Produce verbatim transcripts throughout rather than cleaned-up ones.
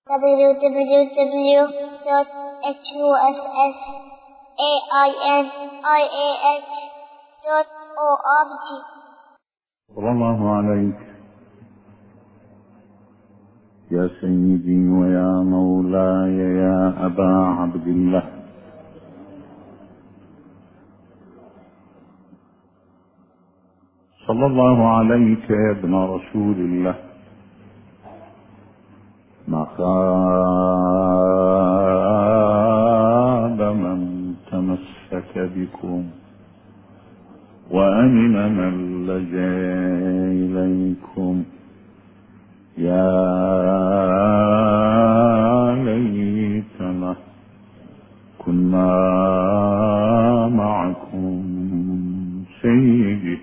w w w dot h u s s a i n i a h dot org. صلى الله عليك يا سيدي ويا مولاي يا أبا عبد الله، صلى الله عليك يا ابن رسول الله، ما خاب من تمسك بكم وأمن من لجأ إليكم، يا ليتنا كنا معكم سيدي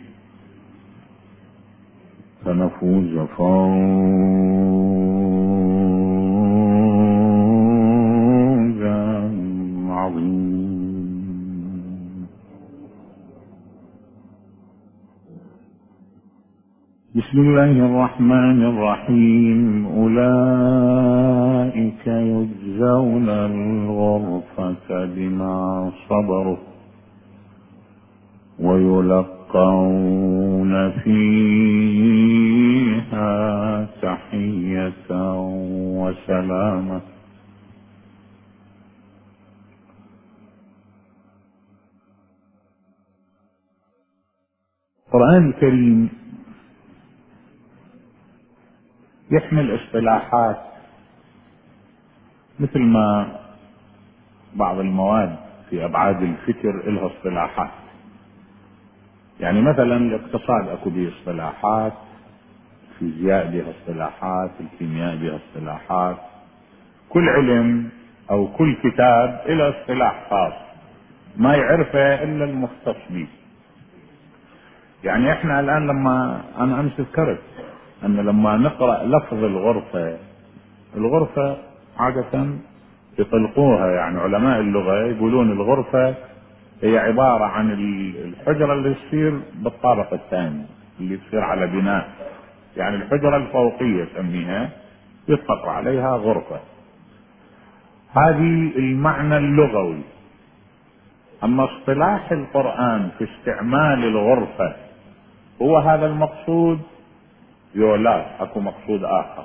فنفوز فوزا عظيما. بسم الله الرحمن الرحيم. أولئك يجزون الغرفة بما صبروا ويلقون فيها تحية وسلامة. القرآن الكريم يحمل اصطلاحات، مثل ما بعض المواد في أبعاد الفكر إلها اصطلاحات. يعني مثلا الاقتصاد اكو به اصطلاحات، الفيزياء بها اصطلاحات، الكيمياء بها اصطلاحات، كل علم او كل كتاب له اصطلاح خاص ما يعرفه الا المختص به. يعني احنا الان لما انا امس ذكرت ان لما نقرأ لفظ الغرفة، الغرفة عادة يطلقوها، يعني علماء اللغة يقولون الغرفة هي عبارة عن الحجرة اللي تصير بالطابق الثاني، اللي تصير على بناء، يعني الحجرة الفوقية تسميها، يطلق عليها غرفة. هذه المعنى اللغوي. اما اصطلاح القرآن في استعمال الغرفة هو هذا المقصود، يولا اكو مقصود اخر.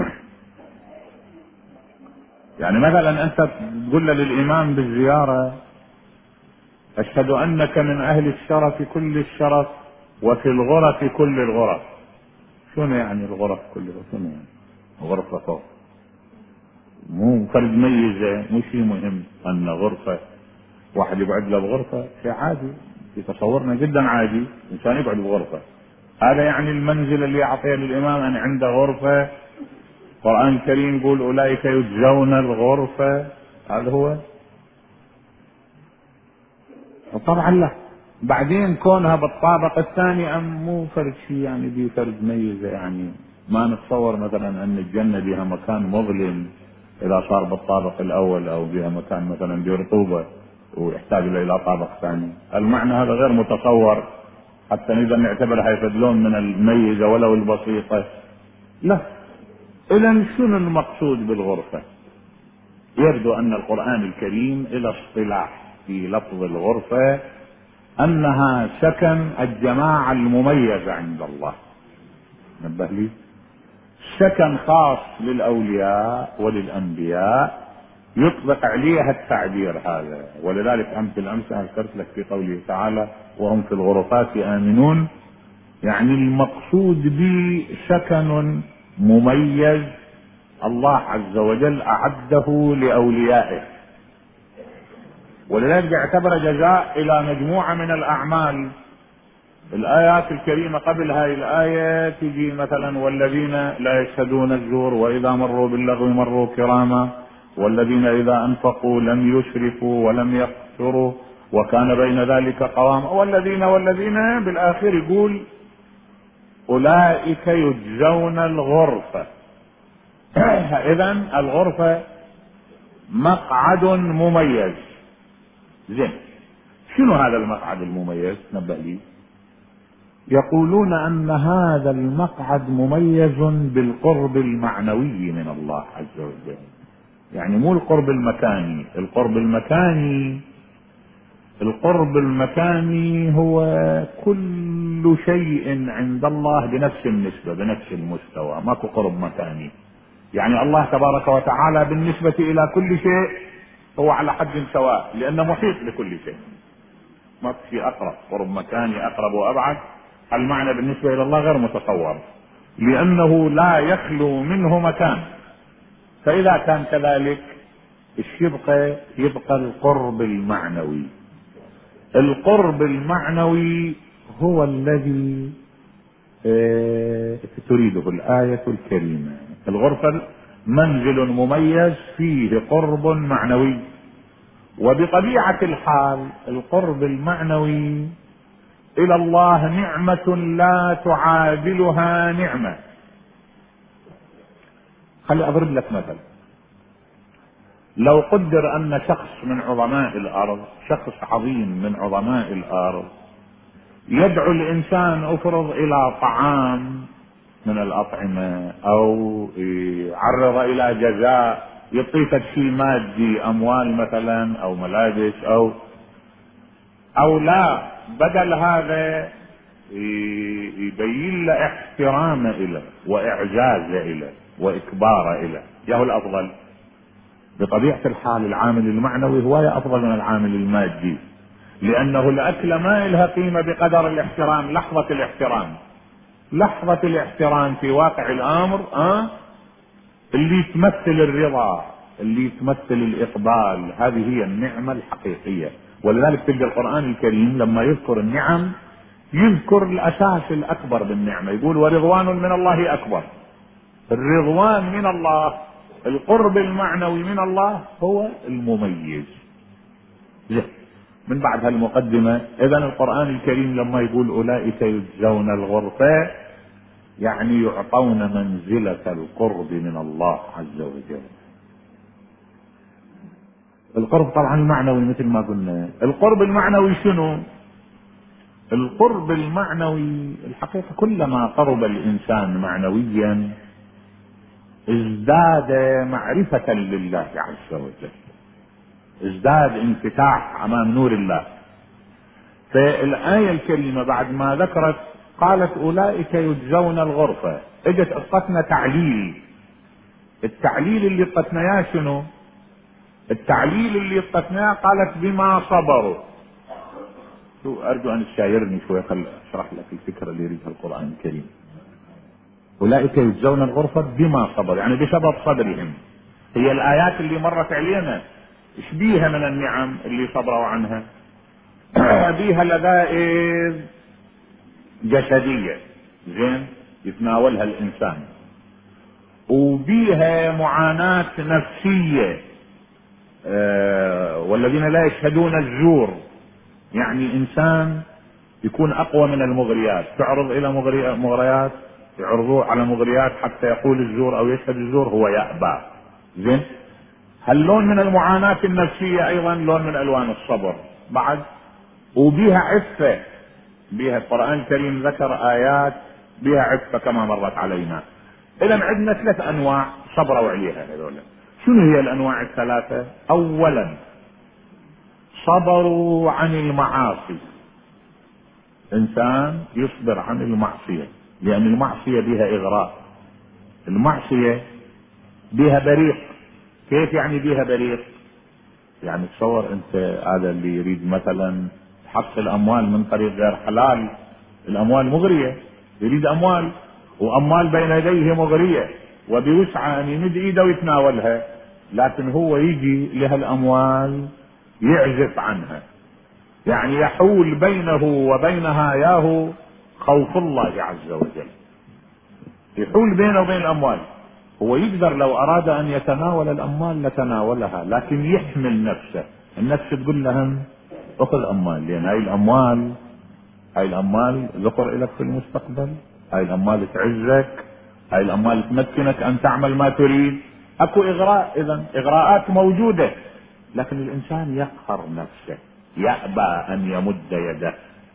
يعني مثلا انت تقول للامام بالزيارة أشهد أنك من أهل الشرف كل الشرف وفي الغرف كل الغرف. شنو يعني الغرف كل الغرف؟ شنو يعني غرفة فوق؟ مو فرد ميزة، مو شيء مهم أن غرفة واحد يقعد له بغرفة، شيء عادي في تصورنا جدا عادي إنسان يقعد بغرفة. هذا يعني المنزل اللي أعطيه للإمام أن عنده غرفة. القرآن الكريم يقول أولئك يجزون الغرفة، هذا هو. وطبعا لا، بعدين كونها بالطابق الثاني ام مو فرد شيء، يعني دي فرد ميزه. يعني ما نتصور مثلا ان الجنه بها مكان مظلم اذا صار بالطابق الاول، او بها مكان مثلا برطوبه ويحتاج الى طابق ثاني. المعنى هذا غير متصور حتى نقدر نعتبرها يفدلون من الميزه ولو البسيطه. لا، اذا شنو المقصود بالغرفه؟ يبدو ان القرآن الكريم الى اصطلاح في لفظ الغرفة انها سكن الجماعة المميزة عند الله. نبه لي، سكن خاص للاولياء وللانبياء يطلق عليها التعبير هذا. ولذلك امس الامس ذكرت لك في قوله تعالى وهم في الغرفات امنون، يعني المقصود به سكن مميز الله عز وجل اعده لاوليائه. ولذلك اعتبر جزاء الى مجموعة من الاعمال. الايات الكريمة قبل هذه الاية تجي مثلا والذين لا يشهدون الزور واذا مروا باللغو مروا كراما والذين اذا انفقوا لم يسرفوا ولم يقتروا وكان بين ذلك قواما والذين والذين بالاخير يقول اولئك يجزون الغرفة. اذا الغرفة مقعد مميز. زين، شنو هذا المقعد المميز؟ نبه لي. يقولون أن هذا المقعد مميز بالقرب المعنوي من الله عز وجل، يعني مو القرب المكاني. القرب المكاني القرب المكاني هو كل شيء عند الله بنفس النسبة بنفس المستوى، ماكو قرب مكاني. يعني الله تبارك وتعالى بالنسبة إلى كل شيء هو على حد سواء، لأنه محيط بكل شيء، ما في أقرب. قرب مكاني أقرب وأبعد، المعنى بالنسبة إلى الله غير متصور، لأنه لا يخلو منه مكان. فإذا كان كذلك ايش يبقى؟ يبقى القرب المعنوي. القرب المعنوي هو الذي اه تريده الآية الكريمة. الغرفة منزل مميز فيه قرب معنوي، وبطبيعة الحال القرب المعنوي إلى الله نعمة لا تعادلها نعمة. خلي أضرب لك مثل. لو قدر أن شخص من عظماء الأرض، شخص عظيم من عظماء الأرض، يدعو الإنسان أفرض إلى طعام من الأطعمة، أو يعرض إلى جزاء، يعطيك شيء مادي، أموال مثلا أو ملابس، أو أو لا، بدل هذا يبين له احترام إله وإعجاز إله وإكبار إله، يهو الأفضل. بطبيعة الحال العامل المعنوي هو أفضل من العامل المادي، لأنه الأكل ما إلها قيمة بقدر الاحترام، لحظة الاحترام لحظة الاحترام في واقع الأمر أه؟ اللي تمثل الرضا، اللي تمثل الإقبال، هذه هي النعمة الحقيقية. ولذلك تلقى القرآن الكريم لما يذكر النعم يذكر الأساس الأكبر بالنعمة، يقول ورضوان من الله أكبر. الرضوان من الله، القرب المعنوي من الله هو المميز. من بعد هالمقدمة، إذن القرآن الكريم لما يقول أولئك يجزون الغرفة، يعني يعطون منزلة القرب من الله عز وجل. القرب طبعا المعنوي مثل ما قلنا. القرب المعنوي شنو؟ القرب المعنوي الحقيقة كلما قرب الإنسان معنويا ازداد معرفة لله عز وجل، ازداد انفتاح امام نور الله. فالآية الكريمة بعد ما ذكرت قالت أولئك يجزون الغرفة، اجت اعطتنا تعليل. التعليل اللي اعطتنا شنو؟ التعليل اللي اعطتنا قالت بما صبروا. ارجو ان تشايرني شوي، خل اشرح لك الفكرة اللي يريدها القرآن الكريم. أولئك يجزون الغرفة بما صبروا، يعني بسبب صبرهم. هي الآيات اللي مرت علينا ايش بيها من النعم اللي صبروا عنها؟ بيها لذائذ جسدية زين يتناولها الإنسان، وبيها معاناة نفسية. أه والذين لا يشهدون الزور، يعني إنسان يكون أقوى من المغريات، تعرض إلى مغريات، يعرضوه على مغريات حتى يقول الزور أو يشهد الزور، هو يأبى. زين هاللون من المعاناة النفسية أيضا لون من ألوان الصبر بعد. وبيها عفة، بيها القرآن الكريم ذكر آيات بيها عفة كما مرت علينا. إذن عندنا ثلاث أنواع صبروا عليها هذول. شنو هي الأنواع الثلاثة؟ أولا صبروا عن المعاصي، إنسان يصبر عن المعصية، لأن المعصية بها إغراء، المعصية بها بريق. كيف يعني بها بريق؟ يعني تصور انت هذا اللي يريد مثلا يحصل اموال من طريق غير حلال، الاموال مغرية، يريد اموال واموال بين يديه مغرية، وبوسعى ان يمد ايده ويتناولها، لكن هو يجي لها الاموال يعزف عنها، يعني يحول بينه وبينها ياهو خوف الله عز وجل، يحول بينه وبين الاموال. هو يقدر لو اراد ان يتناول الاموال لتناولها، لكن يحمل نفسه. النفس تقول لهم اخذ اموال، لان هاي الاموال هاي الاموال ذكر لك في المستقبل، هاي الاموال تعزك، هاي الاموال تمكنك ان تعمل ما تريد. اكو اغراء، اذا اغراءات موجودة، لكن الانسان يقهر نفسه، يأبى ان يمد يده،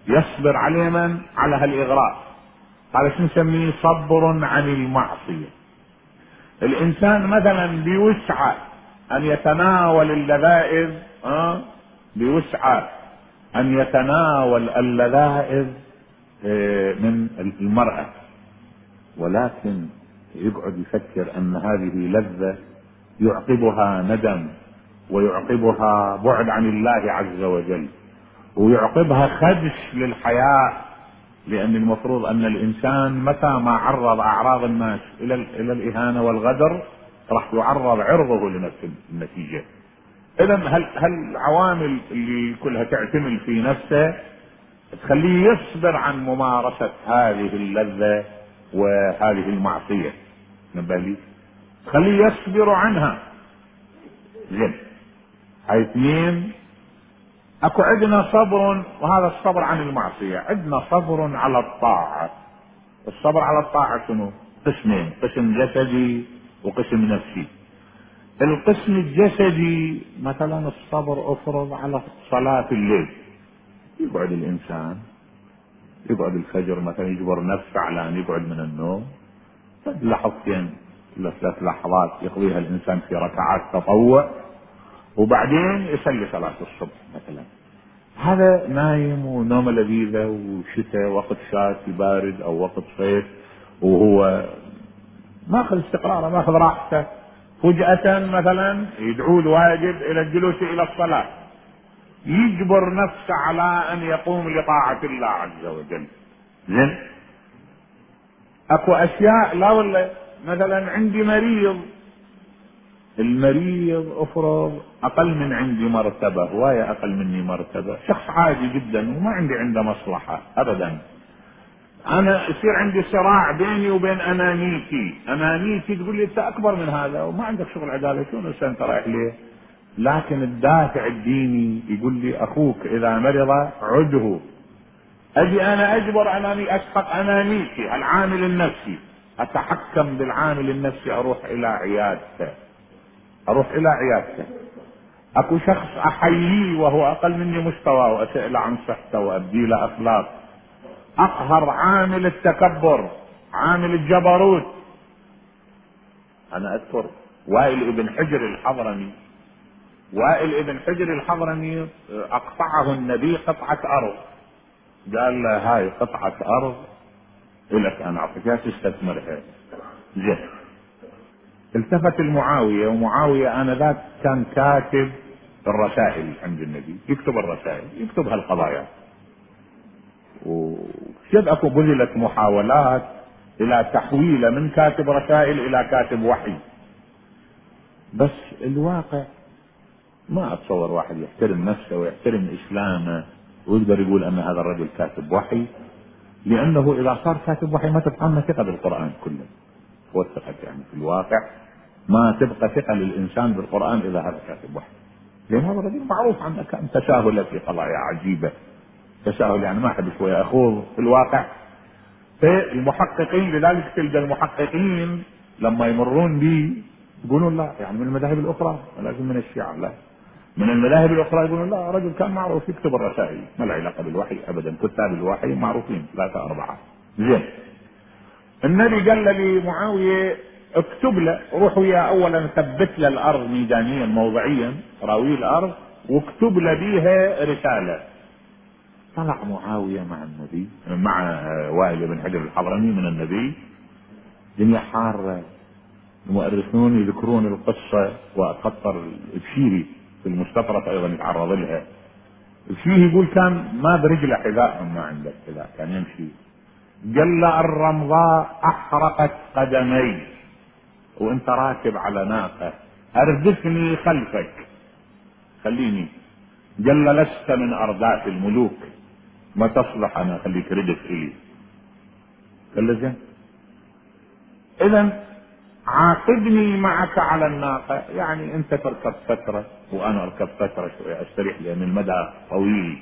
يصبر عليه من؟ على هالإغراء. هذا شو نسميه؟ صبر عن المعصية. الإنسان مثلا بيسعى أن يتناول اللذائذ، أه؟ بيسعى أن يتناول اللذائذ من المرأة، ولكن يقعد يفكر أن هذه لذة يعقبها ندم، ويعقبها بعد عن الله عز وجل، ويعقبها خدش للحياة، لأن المفروض أن الإنسان متى ما عرض أعراض الناس إلى إلى الإهانة والغدر راح يعرض عرضه لنفس النتيجة. إذا هل هل العوامل اللي كلها تعتمل في نفسه تخليه يصبر عن ممارسة هذه اللذة وهذه المعصية، نبالي تخليه يصبر عنها. زين، هاي اثنين. اكو عندنا صبر، وهذا الصبر عن المعصية. عندنا صبر على الطاعة. الصبر على الطاعة شنو؟ قسمين، قسم جسدي وقسم نفسي. القسم الجسدي مثلا الصبر افرض على صلاة الليل، يقعد الانسان يقعد الفجر مثلا يجبر نفسه على ان يقعد من النوم لحظتين ولا ثلاث لحظات يقضيها الانسان في ركعات تطوع، وبعدين يصلي صلاة الصبح مثلا. هذا نايم ونوم لذيذة وشتاء وقت شاتي بارد او وقت صيف، وهو ماخذ استقراره ماخذ راحته. فجأة مثلا يدعو الواجب الى الجلوس الى الصلاة، يجبر نفسه على ان يقوم لطاعة الله عز وجل. زين، اكو اشياء لا والله، مثلا عندي مريض، المريض افرض اقل من عندي مرتبة، هواية اقل مني مرتبة، شخص عادي جدا وما عندي عنده مصلحة ابدا. انا يصير عندي صراع بيني وبين انانيتي، انانيتي تقول لي انت اكبر من هذا وما عندك شغل عدالة، شو نسى انت رايح ليه؟ لكن الدافع الديني يقول لي اخوك اذا مرض عده. اجي انا اجبر اناني، اسحق انانيتي العامل النفسي، اتحكم بالعامل النفسي، اروح الى عيادته اروح الى عيادته. اكو شخص احييه وهو اقل مني مستوى واسأل عن صحته وابدي له اخلاق، اقهر عامل التكبر، عامل الجبروت. انا اذكر وائل ابن حجر الحضرمي، وائل ابن حجر الحضرمي اقطعه النبي قطعة ارض، قال له هاي قطعة ارض لك انا اعطيكها تستثمرها. زين، التفت المعاوية، ومعاوية انذاك كان كاتب الرسائل عند النبي، يكتب الرسائل يكتب هالقضايا، وشد اكو بذلت محاولات الى تحويله من كاتب رسائل الى كاتب وحي، بس الواقع ما اتصور واحد يحترم نفسه ويحترم اسلامه ويقدر يقول ان هذا الرجل كاتب وحي، لانه اذا صار كاتب وحي ما تبقى لنا ثقه بالقران كله، وثقت يعني في الواقع ما تبقى ثقه للانسان بالقران اذا هذا كاتب وحي، لان هذا الرجل معروف عنه كان تساهل في قضايا عجيبه، تساهل يعني ما حد شويه اخوض في الواقع. فالمحققين لذلك تلقى المحققين لما يمرون به يقولون لا، يعني من المذاهب الاخرى لازم من الشيعة، لا من المذاهب الاخرى يقولون لا، رجل كان معروف يكتب الرسائل ما له علاقه بالوحي ابدا، كتاب الوحي معروفين ثلاثه اربعه. زين، النبي قال لمعاويه اكتب له، روح وياه اولا ثبت له الارض ميدانيا موضعيا راوي الارض، واكتب له بيها رساله. طلع معاويه مع النبي مع وائل بن حجر الحضرمي من النبي، دنيا حاره. المؤرخون يذكرون القصه، وخطر البشيري في المستطرف ايضا يتعرض لها. البشيري يقول كان ما برجله حذاء، ما عنده حذاء كان يمشي، قال الرمضاء احرقت قدمي وانت راكب على ناقه، اردفني خلفك خليني. قال لست من ارضات الملوك، ما تصلح انا خليك ردف الي. قال له زين، اذا عاقبني معك على الناقة، يعني انت تركب فترة وانا اركب فترة شوية استريح لان المدى طويل.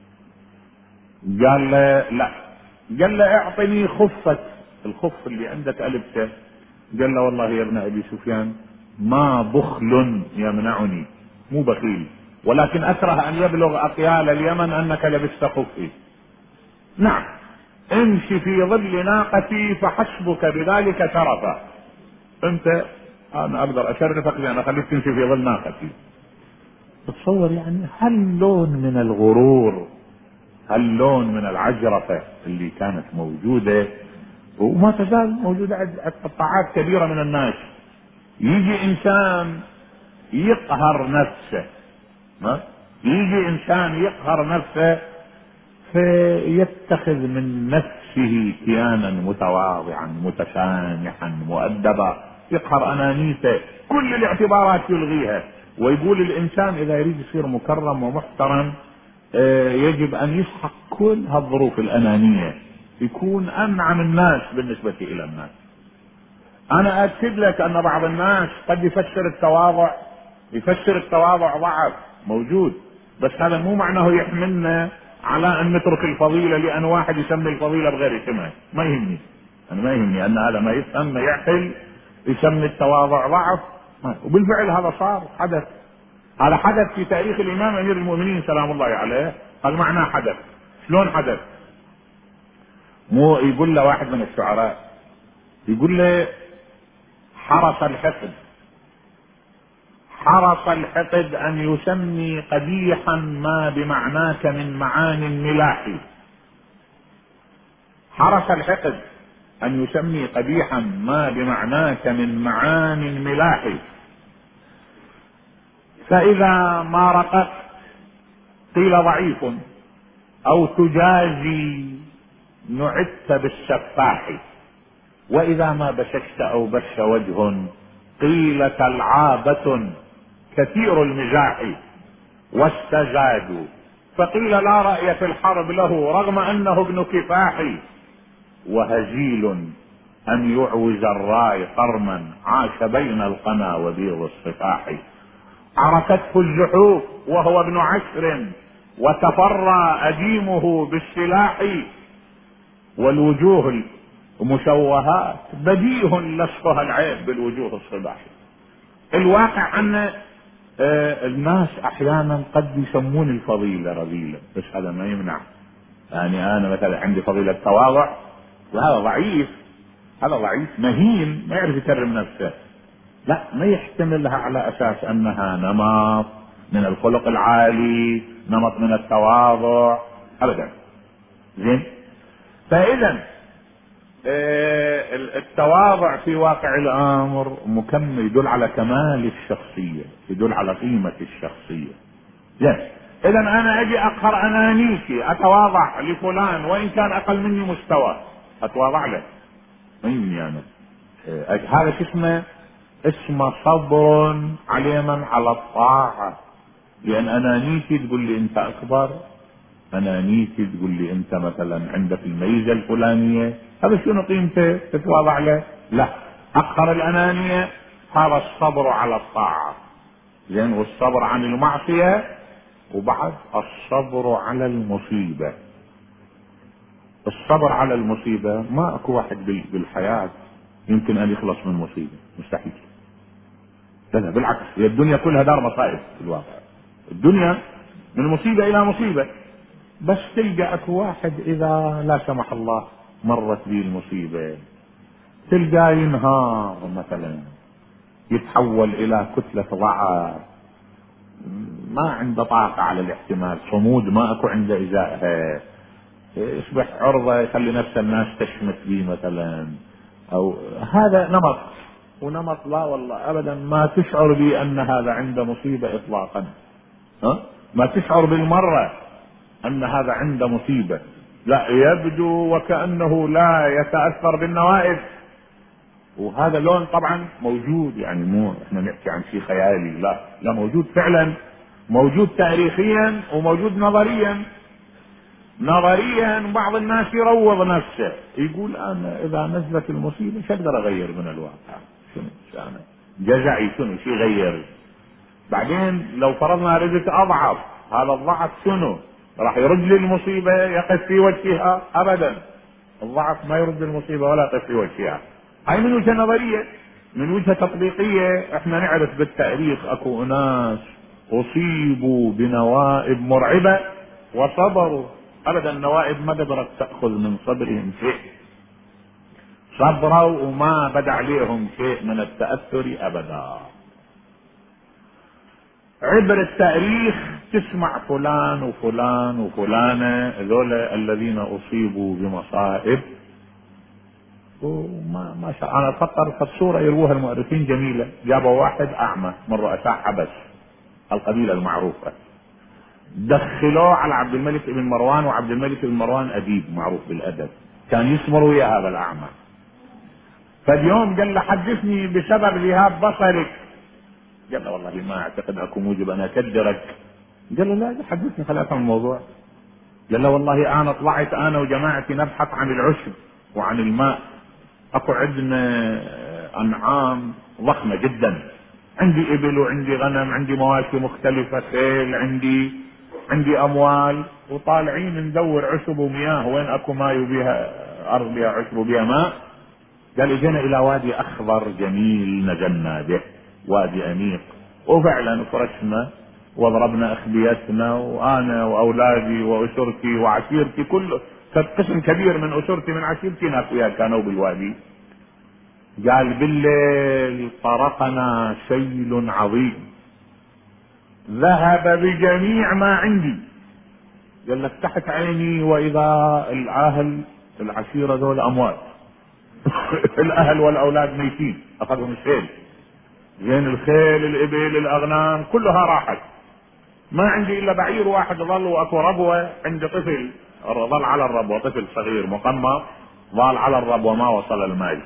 قال له لا، قال له اعطني خفك، الخف اللي عندك البسه. قال له والله يا ابن ابي سفيان ما بخل يمنعني، مو بخيل، ولكن اكره ان يبلغ اقيال اليمن انك لبست خفي. نعم، امشي في ظل ناقتي فحسبك بذلك شرفا. انت انا اقدر اشرفك لان اخليك تمشي في ظل ناقتي. تصور يعني هل لون من الغرور، هل لون من العجرفة اللي كانت موجودة وما تزال موجودة عند قطاعات كبيرة من الناس. يجي انسان يقهر نفسه، ما يجي انسان يقهر نفسه فيتخذ من نفسه كيانا متواضعا متسامحا مؤدبا، يقهر انانيته، كل الاعتبارات يلغيها، ويقول الانسان اذا يريد يصير مكرم ومحترم يجب ان يسحق كل هالظروف الانانية، يكون انعم الناس بالنسبة الى الناس. انا اكد لك ان بعض الناس قد يفسر التواضع يفسر التواضع ضعف موجود، بس هذا مو معناه يحملنا على ان نترك الفضيلة لان واحد يسمي الفضيلة بغير اسمها. ما يهمني، انا ما يهمني ان هذا ما يفهم ما يعقل يسمي التواضع ضعف، وبالفعل هذا صار حدث. هذا حدث في تاريخ الامام امير المؤمنين سلام الله عليه. هذا معناه حدث. شلون حدث؟ مو يقول له واحد من الشعراء يقول له حرص الحقد حرص الحقد ان يسمي قبيحا ما بمعناك من معان ملاح. حرص الحقد ان يسمي قبيحا ما بمعناك من معان ملاح، فاذا ما رققت قيل ضعيف او تجازي نعدت بالسفاح، واذا ما بششت او بش وجه قيل كالعابة كثير المزاح، واستزادوا فقيل لا رأي في الحرب له رغم انه ابن كفاح، وهزيل ان يعوز الراي قرما عاش بين القنا وبيض الصفاح، عركته الزحوف وهو ابن عشر وتفرى أديمه بالسلاح، والوجوه المشوهات بديه لصفها العيب بالوجوه الصباح. الواقع ان آه الناس احيانا قد يسمون الفضيلة رذيلة، بس هذا ما يمنع. يعني انا مثلا عندي فضيلة تواضع وهذا ضعيف، هذا ضعيف مهين ما يعرف يكرم نفسه، لا ما يحتملها على اساس انها نمط من الخلق العالي، نمط من التواضع ابدا. زين، فاذا التواضع في واقع الامر مكمل، يدل على كمال الشخصية، يدل على قيمة الشخصية. زين، اذا انا اجي اقهر انانيتي، اتواضع لفلان وان كان اقل مني مستوى، اتواضع له مني انا. هذا شو اسمه؟ اسمه صبر على من على الطاعة، لان انانيتي تقول لي انت اكبر، انانيتي تقول لي انت مثلا عندك الميزة الفلانية، هذا شنو قيمته تتواضع له؟ لا، اقهر الانانية هذا الصبر على الطاعة. زين، والصبر عن المعصية، وبعد الصبر على المصيبة. الصبر على المصيبة ما اكو واحد بالحياة يمكن ان يخلص من مصيبة، مستحيل. لا بالعكس، هي الدنيا كلها دار مصائب في الواقع، الدنيا من مصيبة الى مصيبة، بس تلقى اكو واحد اذا لا سمح الله مرت به المصيبة تلقى ينهار مثلا، يتحول الى كتلة ضعف، ما عنده طاقة على الاحتمال، صمود ما اكو عنده ازائها، يصبح عرضة يخلي نفس الناس تشمت به مثلا، او هذا نمط. ونمط لا والله ابدا ما تشعر بي ان هذا عنده مصيبة اطلاقا، ها؟ ما تشعر بالمرة ان هذا عنده مصيبة، لا يبدو وكأنه لا يتأثر بالنوائب. وهذا لون طبعا موجود، يعني مو احنا نحكي عن شيء خيالي، لا لا موجود فعلا، موجود تاريخيا وموجود نظريا. نظريا بعض الناس يروض نفسه، يقول انا اذا نزلت المصيبة شو اقدر اغير من الواقع؟ شنو انا جزعي شنو شي غير؟ بعدين لو فرضنا رزق اضعف، هذا الضعف شنو راح يرد لي المصيبة يقف في وجهها؟ ابدا، الضعف ما يرد المصيبة ولا يقف في وجهها. هاي من وجهة نظرية. من وجهة تطبيقية احنا نعرف بالتاريخ اكو ناس اصيبوا بنوائب مرعبة وصبروا، ابدا النوائب ما قدرت تاخذ من صدرهم شيء، صبروا وما بدا عليهم شيء من التاثر ابدا. عبر التاريخ تسمع فلان وفلان وفلانه ذولا الذين اصيبوا بمصائب وما ما شاء الله. فكر في الصوره يروها المؤرخين جميله، جابوا واحد اعمى من رؤساء حبش القبيله المعروفه، دخلوه على عبد الملك بن مروان، وعبد الملك بن مروان اديب معروف بالادب، كان يسمر ويا هذا الاعمى. فاليوم قال له حدثني بسبب ذهاب بصرك. قال له والله ما اعتقد اكو موجب انا اكدرك. قال له لا حدثني خلاص عن الموضوع. قال له والله انا طلعت انا وجماعتي نبحث عن العشب وعن الماء، اكو عندنا انعام ضخمه جدا، عندي ابل وعندي غنم، عندي مواشي مختلفه، خيل، عندي عندي اموال، وطالعين ندور عشب ومياه، وين اكو ماء وبيها ارض بها عشب وبيها ماء. قال اجينا الى وادي اخضر جميل نزلنا به، وادي انيق، وفعلا فرشنا وضربنا اخبيتنا، وانا واولادي واسرتي وعشيرتي، كل قسم كبير من اسرتي من عشيرتي ناس وياه كانوا بالوادي. قال بالليل طرقنا سيل عظيم ذهب بجميع ما عندي. قال لك تحت عيني واذا الاهل العشيره ذول اموات الاهل والاولاد ميتين، اخذهم السيل، زين الخيل الابل الاغنام كلها راحت، ما عندي الا بعير واحد ظل، واكو ربوه عند طفل ظل على الربوه، طفل صغير مقمر ظل على الربوه ما وصل الماء.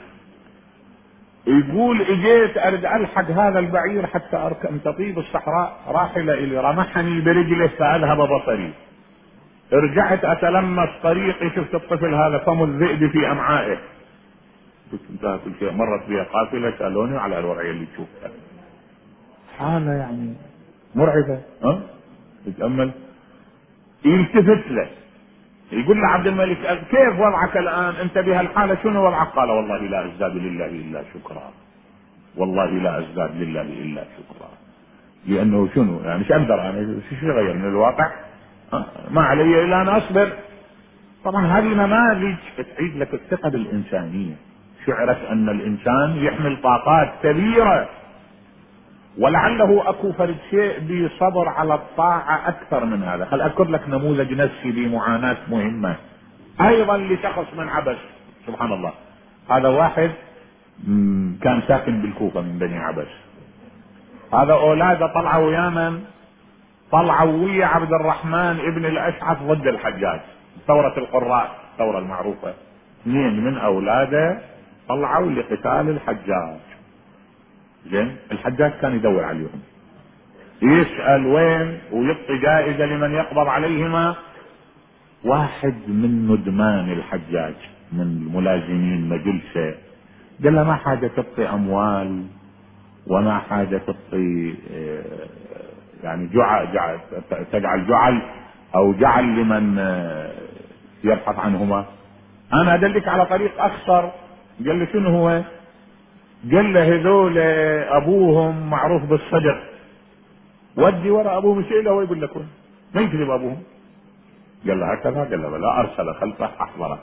يقول اجيت ارد الحق هذا البعير حتى اركب تطيب الصحراء، راحله الي رمحني برجله فاذهب بصري، رجعت اتلمس طريقي شفت الطفل هذا فم الذئب في امعائه. قلت انتهى كل شيء. مرت بها قافله سالوني على الوضعيه اللي تشوفها، حاله يعني مرعبه. ها تتامل. يلتفت له يقول له عبد الملك كيف وضعك الان انت بهالحاله، شنو وضعك؟ قال والله لا ازداد لله الا شكرا، والله لا ازداد لله الا شكرا. لانه شنو يعني مش اقدر انا شو يغير من الواقع، ما علي الا ان اصبر. طبعا هذه نماذج تعيد لك الثقه بالانسانيه، شعرت ان الانسان يحمل طاقات كبيره، ولعله اكو فرد شيء بصبر على الطاعه اكثر من هذا. خل اذكر لك نموذج نفسي بمعاناه مهمه ايضا لشخص من عبس. سبحان الله، هذا واحد كان ساكن بالكوفه من بني عبس، هذا اولاده طلعوا ويانا، طلعوا ويا عبد الرحمن ابن الاشعث ضد الحجاج، ثوره القراء الثوره المعروفه. اثنين من اولاده طلعوا لقتال الحجاج. زين الحجاج كان يدور عليهم، يسأل وين ويعطي جائزة لمن يقبض عليهما. واحد من ندمان الحجاج من ملازمين مجلسه قال له ما حاجة تعطي اموال وما حاجة تعطي يعني جعل, جعل تجعل جعل او جعل لمن يبحث عنهما، انا ادلك على طريق اخسر. قال له شنو هو؟ قال له هذول ابوهم معروف بالصدق، ودي ورا ابوهم شيء له ويقول لكم ما يكذب ابوهم. قال له هكذا؟ قال له لا. ارسل خلفه احضره،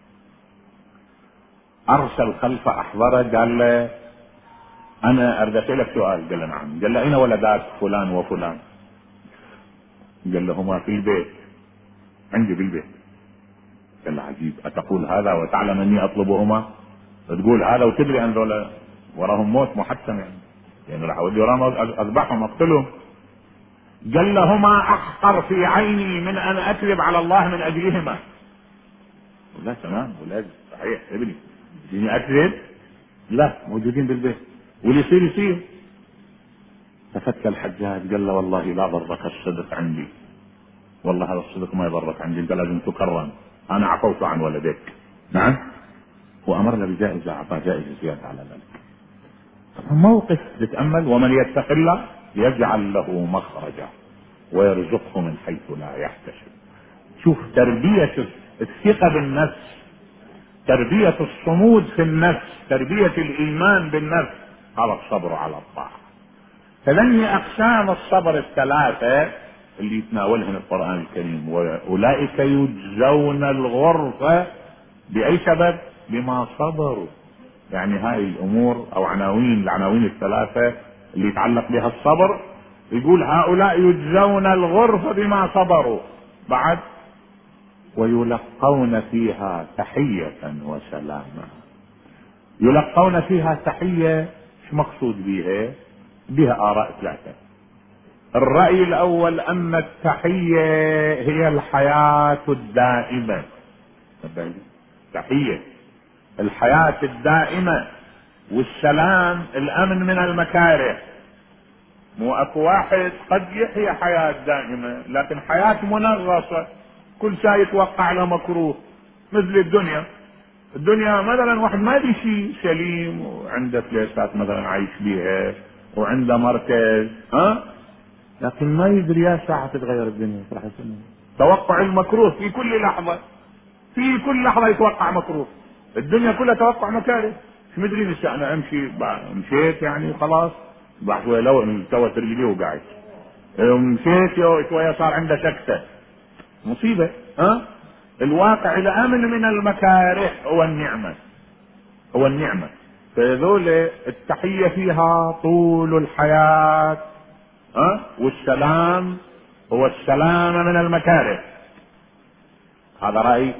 ارسل خلفه احضره قال له انا اريد اسالك سؤال. قال له نعم. قال له اين ولدات فلان وفلان؟ قال له هما في البيت، عندي بالبيت. قال له عجيب، اتقول هذا وتعلم اني اطلبهما؟ تقول هذا وتدري ان ذولا وراهم موت محتم، يعني يعني راح اودي وراهم اذبحهم اقتلهم. قال له هما احقر في عيني من ان اكذب على الله من اجلهما. لا تمام ولاد صحيح ابني، جيني اكذب؟ لا، موجودين بالبيت واللي يصير يصير. تفك الحجاج قال له والله لا ضرك الصدق عندي، والله هذا الصدق ما يضرك عندي، انت لازم تكرم، انا عفوت عن ولدك. نعم، وامر له بجائزه، اعطاه جائزه زياده على ذلك. موقف تتامل. ومن يتق الله يجعل له مخرجا ويرزقه من حيث لا يحتسب. شوف تربيه الثقه بالنفس، تربيه الصمود في النفس، تربيه الايمان بالنفس، هذا الصبر على الطاعه. فلن اقسام الصبر الثلاثه اللي يتناولهن القرآن الكريم. وأولئك يجزون الغرفة بأي سبب؟ بما صبروا. يعني هاي الأمور أو عناوين العناوين الثلاثة اللي يتعلق بها الصبر، يقول هؤلاء يجزون الغرفة بما صبروا. بعد ويلقون فيها تحية وسلاما. يلقون فيها تحية، ايش مقصود بها؟ بها آراء ثلاثة. الرأي الأول أن التحية هي الحياة الدائمة. تحية الحياة الدائمة، والسلام الأمن من المكاره. مو اكو واحد قد يحيى حياة دائمة لكن حياة منغصة، كل شيء يتوقع له مكروه. مثل الدنيا، الدنيا مثلا واحد ما ادري شيء سليم وعنده فليسات مثلا عايش بيها وعنده مركز، ها، لكن ما يدري يا ساعة تتغير الدنيا. راح يسمى توقع المكروه في كل لحظة، في كل لحظة يتوقع مكروه. الدنيا كلها توقع مكاره. مش مدري لسه انا امشي مشيت يعني خلاص بعد شوية لو توت رجلي وقعد، مشيت شوية صار عنده سكتة، مصيبة. ها، الواقع الامن من المكاره هو النعمة، هو النعمة. فذول التحية فيها طول الحياة، ها، والسلام هو السلام من المكاره. هذا رأي.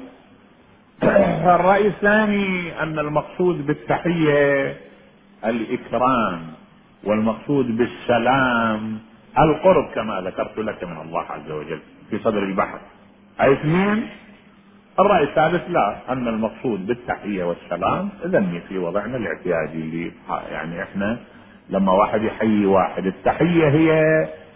الرأي الثاني أن المقصود بالتحية الإكرام، والمقصود بالسلام القرب كما ذكرت لك من الله عز وجل في صدر البحر. أي اثنين. الرأي الثالث لا، أن المقصود بالتحية والسلام ذني في وضعنا الاعتيادي اللي يعني احنا لما واحد يحيي واحد، التحية هي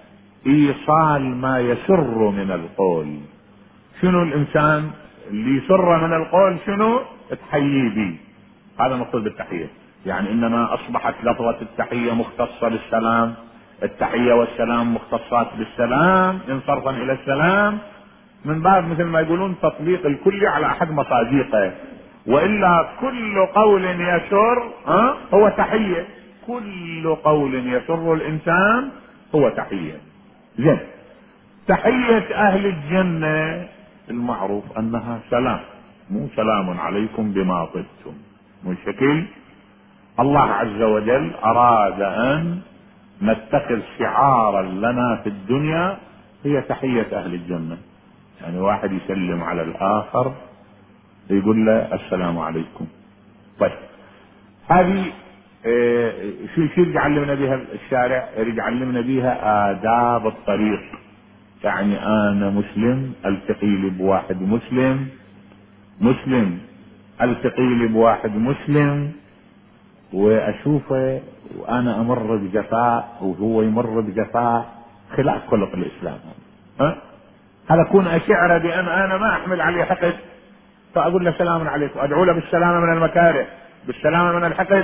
إيصال ما يسر من القول. شنو الإنسان اللي يسر من القول؟ شنو تحيي به؟ هذا مقصود بالتحية. يعني إنما أصبحت لفظة التحية مختصة بالسلام، التحية والسلام مختصات بالسلام انصرفا إلى السلام، من باب مثل ما يقولون تطبيق الكل على أحد مصادقه. وإلا كل قول يسر ها هو تحية، كل قول يسر الإنسان هو تحية. زين، تحية أهل الجنة المعروف أنها سلام، مو سلام عليكم بما طبتم، مو شكل. الله عز وجل أراد أن نتخذ شعارا لنا في الدنيا هي تحية أهل الجنة. يعني واحد يسلم على الآخر يقول له السلام عليكم. طيب هذه اه شو شو يعلمنا بها الشارع؟ يعلمنا بها آداب الطريق. يعني أنا مسلم التقي لي بواحد مسلم، مسلم التقي لي بواحد مسلم وأشوفه وأنا أمر بجفاء وهو يمر بجفاء خلاف خلق الإسلام. ها؟ هذا كون أشعر بأن أنا ما أحمل عليه حقد فأقول له سلام عليكم، أدعو له بالسلامة من المكاره، بالسلامة من الحقد.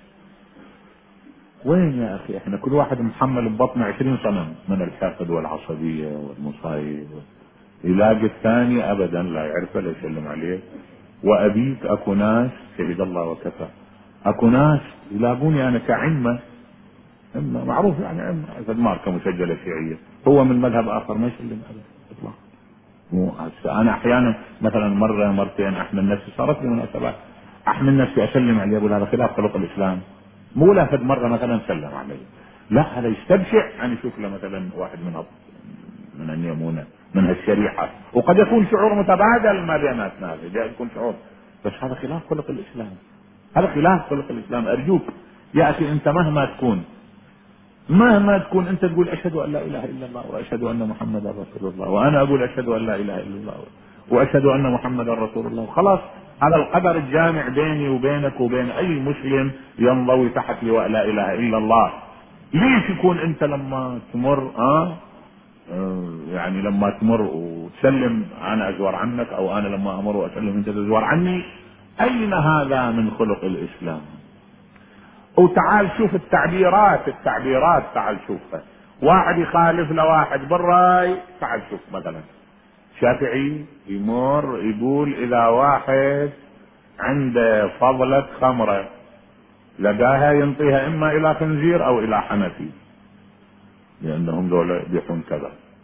وين يا أخي؟ إحنا كل واحد محمل ببطنه عشرين صنم من الحقد والعصبية والمصايب. يلاقي الثاني أبدا لا يعرفه لا يسلم عليه. وأبيك أكو ناس شهد الله وكفى، أكو ناس يلاقوني أنا كعمة، عمة معروف يعني عمة إذا ماركة مسجلة شيعية، هو من مذهب آخر ما يسلم أبدا إطلاقا. مو أنا أحيانا مثلا مرة مرتين أحمل نفسي، صارت لي مناسبات أحمل نفسي أسلم عليه أقول هذا خلاف خلق الإسلام، مو لافد مرة مثلا سلم عليه، لا هذا يستبشع أن يشوف له مثلا واحد من من النيمونة من هالشريحة، وقد يكون شعور متبادل ما بيناتنا، هذا يكون شعور، بس هذا خلاف خلق الإسلام، هذا خلاف خلق الإسلام. أرجوك يا أخي أنت مهما تكون مهما تكون أنت تقول أشهد أن لا إله إلا الله وأشهد أن محمدا رسول الله، وأنا أقول أشهد أن لا إله إلا الله وأشهد أن محمدا رسول الله، خلاص هذا القدر الجامع بيني وبينك وبين أي مسلم ينضوي تحت لواء لا إله إلا الله. ليش يكون أنت لما تمر آه يعني لما تمر وتسلم أنا أزور عنك، أو أنا لما أمر وأسلم أنت تزور عني؟ أين هذا من خلق الإسلام؟ وتعال شوف التعبيرات التعبيرات تعال شوفها. واحد يخالف لواحد بالرأي، تعال شوف مثلا شافعي يمر يقول إذا واحد عنده فضلة خمرة لقاها ينطيها إما إلى خنزير أو إلى حنفي، لأنهم دول يبيحون كذا.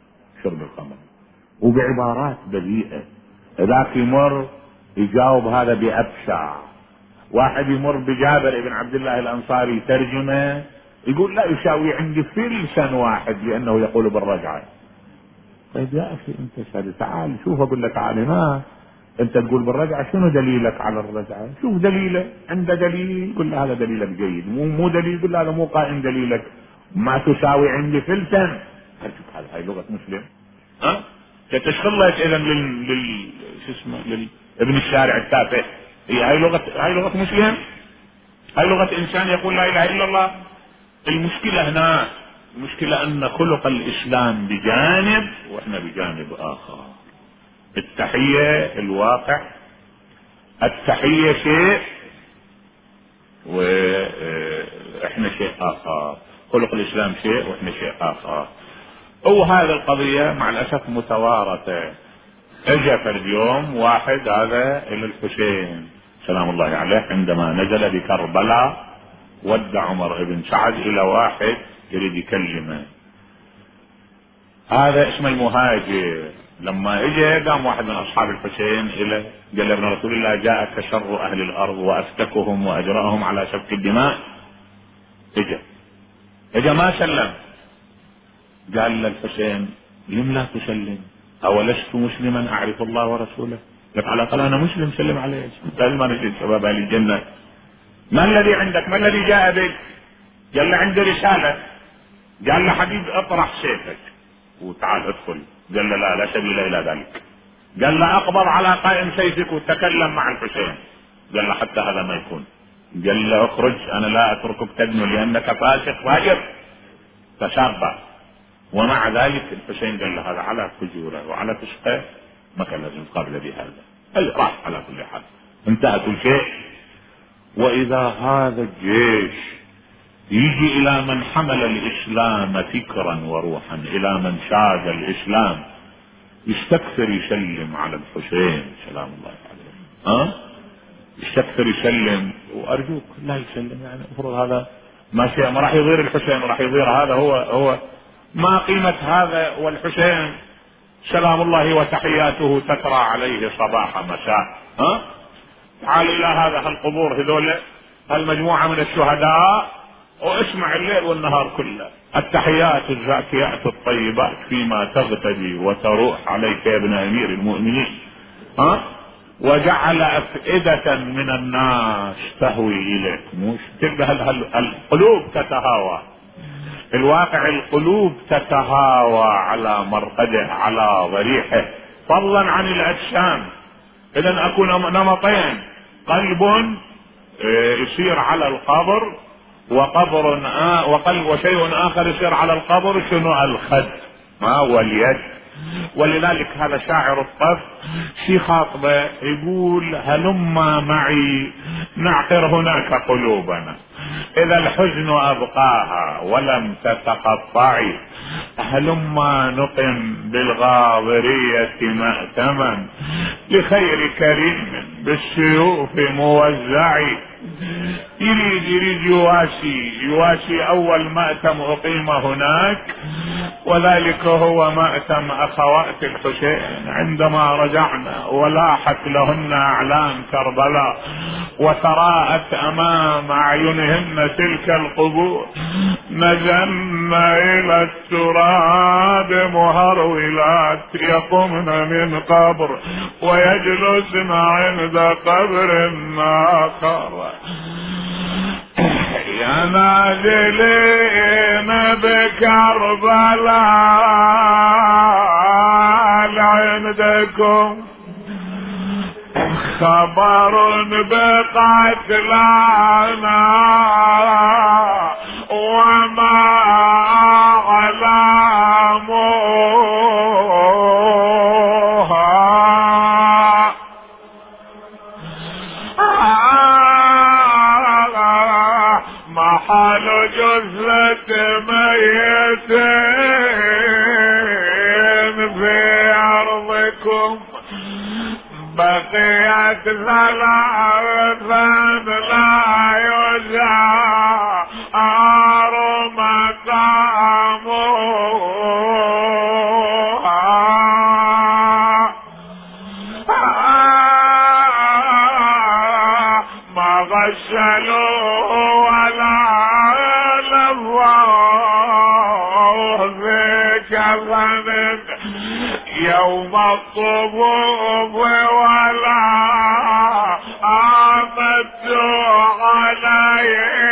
شرب الخمر، وبعبارات بذيئة. ذاك يمر يجاوب هذا بأبشع. واحد يمر بجابر بن عبد الله الأنصاري ترجمة يقول لا يساوي عندي فلسا واحد لأنه يقول بالرجعة. طيب يا أخي أنت سأل تعال شوف أقول لك عالمات، أنت تقول بالرجعة، شنو دليلك على الرجعة؟ شوف دليله، عنده دليل قل هذا دليلك جيد، مو مو دليل قل هذا مو قائم دليلك. ما تساوي عندي فلسا، شوف هذا هاي لغة مسلم. ها تتشخلت إذا لل لل شو اسمه لل ابن الشارع التافه. هي هاي لغة هاي لغة مسلم؟ هاي لغة إنسان يقول لا إله إلا الله؟ المشكلة هنا، المشكلة أن خلق الإسلام بجانب وإحنا بجانب آخر. التحية الواقع، التحية شيء وإحنا شيء آخر، خلق الإسلام شيء وإحنا شيء آخر. وهذه القضية مع الأسف متوارثة. اجى في اليوم واحد هذا إلى الحسين سلام الله عليه عندما نزل بكربلاء، ودع عمر بن سعد إلى واحد يريد يكلمه، هذا اسمه المهاجر. لما اجى قام واحد من اصحاب الحسين الى قال له ابن رسول الله جاءك شر اهل الارض وافتكهم واجراهم على سفك الدماء. اجى اجى ما سلم. قال للحسين لم لا تسلم؟ اولست مسلما اعرف الله ورسوله؟ قال على الاقل انا مسلم سلم عليه. قال ما نجد شباب اهل الجنه. ما الذي عندك؟ ما الذي جاء بك؟ قال له عندي رساله. قال له حبيب اطرح سيفك وتعال ادخل. قال له لا لا سبيل الى ذلك. قال له اقبض على قائم سيفك وتكلم مع الحسين. قال له حتى هذا ما يكون. قال له اخرج انا لا اتركك تدنو لانك فاسق فاجر تشابه. ومع ذلك الحسين قال له هذا على فجوره وعلى فسقه ما كان لازم تقابله بهذا. اي راح على كل حال انتهى كل شيء. واذا هذا الجيش يجي الى من حمل الاسلام فكرا وروحا، الى من شاد الاسلام، يستكثر يسلم على الحسين سلام الله عليه. ها يستكثر يسلم، وارجوك لا يسلم، يعني المفروض هذا ما شيء ما راح يضير الحسين، راح يضير هذا هو هو ما قيمة هذا. والحسين سلام الله وتحياته تترى عليه صباح مساء. ها تعال الى هذا هالقبور هذول هالمجموعة من الشهداء واسمع الليل والنهار كله التحيات الزاكيات الطيبات فيما تغتدي وتروح عليك يا ابن امير المؤمنين. ها وجعل افئدة من الناس تهوي اليك، مش تلقى القلوب تتهاوى، الواقع القلوب تتهاوى على مرقده على ضريحه فضلا عن الاجسام. اذا اكون نمطين، قلب يصير على القبر وقبر آه وقلب، وشيء اخر يصير على القبر شنو؟ الخد ما واليد. ولذلك هذا شاعر الطف في خاطبه يقول هلما معي نعقر هناك قلوبنا اذا الحزن ابقاها ولم تتقطعي، هلما نقم بالغاضرية مأتما لخير كريم بالسيوف موزعي. يريد يريد يواسي يواسي اول مأتم اقيم هناك، وذلك هو مأتم اخوات الحسين عندما رجعنا ولاحت لهن اعلام كربلاء وتراءت امام اعينهن تلك القبور، نزلنا الى التراب مهرولات يقمن من قبر ويجلسن عند قبر اخر. يا نازلين بكربلاء عندكم خبر بقتلانا وما علاموها، محل جثة ميتين في أرضكم بقيت ثلاثا لا يزار مقامها. كفن يوم الصبوب ولا آمدت عليه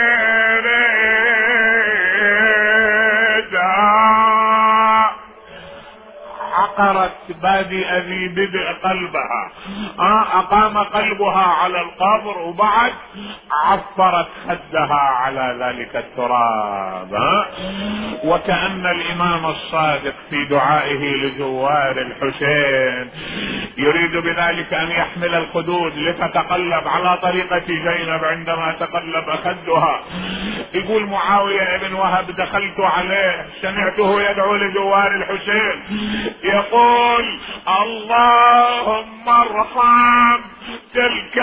عقرت بادي أبي بدء قلبها، أقام قلبها على القبر وبعد عفرت خدها على ذلك التراب. وكأن الإمام الصادق في دعائه لزوار الحسين يريد بذلك أن يحمل الخدود لتتقلب على طريقة زينب عندما تقلب خدها. يقول معاوية بن وهب دخلت عليه سمعته يدعو لزوار الحسين يقول اللهم ارحم تلك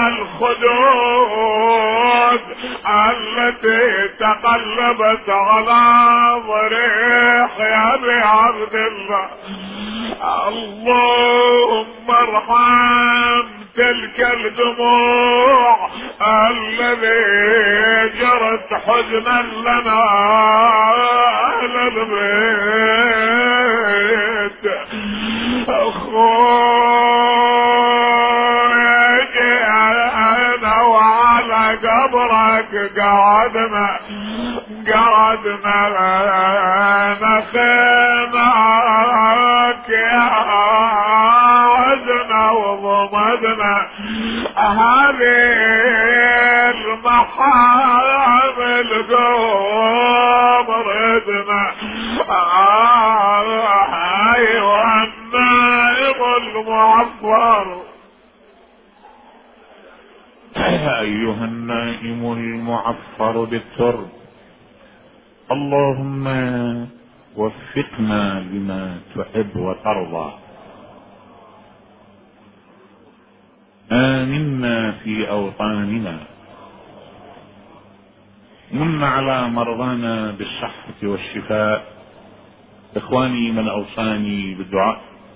الخدود التي تقلبت على ضريح يا ابي عبد الله، اللهم ارحم تلك الدموع الذي جرت حزنا لنا اهل البيت. اخوي انا وعلى قبرك قعدنا قعدنا نخيناك يا عزنا وضمدنا هذه المحامل قوم ردنا ايوه النائب المعفر ايها النائم المعفر بالترب، اللهم وفقنا لما تحب وترضى، آمنا في أوطاننا، من على مرضانا بالصحة والشفاء. إخواني من أوصاني بالدعاء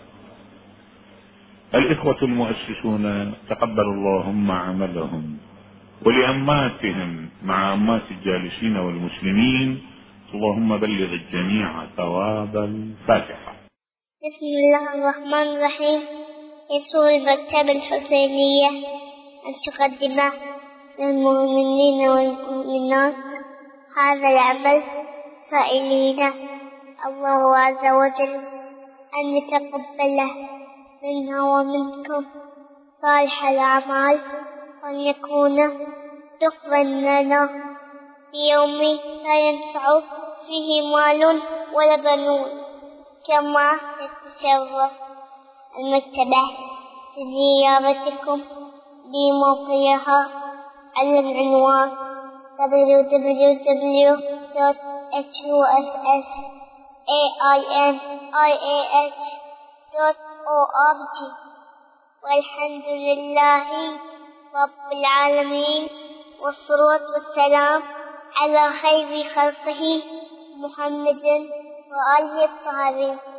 الإخوة المؤسسون تقبل اللهم عملهم، ولأماتهم مع أمات الجالسين والمسلمين اللهم بلغ الجميع ثواب الفاتحة. بسم الله الرحمن الرحيم. يسر المكتبة الحسينية أن تقدم للمؤمنين والمؤمنات هذا العمل سائلين الله عز وجل أن يتقبله منا ومنكم صالح الأعمال، وأن يكون دخلا لنا في يوم لا ينفع فيه مال ولا بنون. كما يتشرف المكتبة بزيارتكم بموقعها على العنوان دبليو دبليو دبليو دوت اتش يو اس اس اي اي ان اي اي اتش دوت او ار جي. والحمد لله رب العالمين، والصلاة والسلام على خير خلقه محمد وآله الطاهرين.